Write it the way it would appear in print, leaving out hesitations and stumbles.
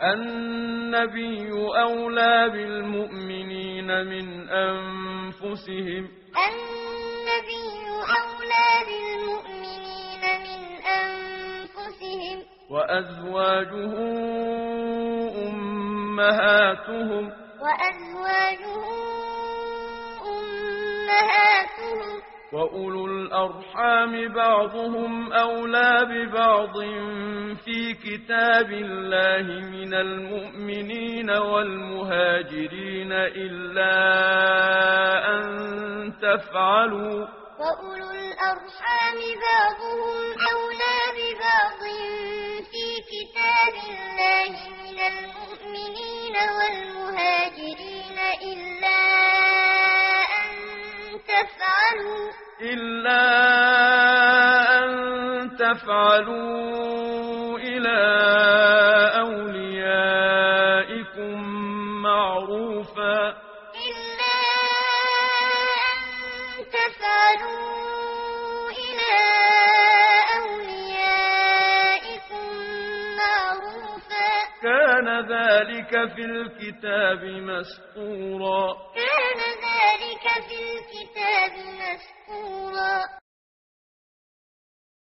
النبي أولى بالمؤمنين من أنفسهم وأزواجه أمهاتهم وأولو الأرحام بعضهم أولى ببعض في كتاب الله من المؤمنين والمهاجرين إلا أن تفعلوا إلى أوليائكم معروفا كان ذلك في الكتاب مسطورا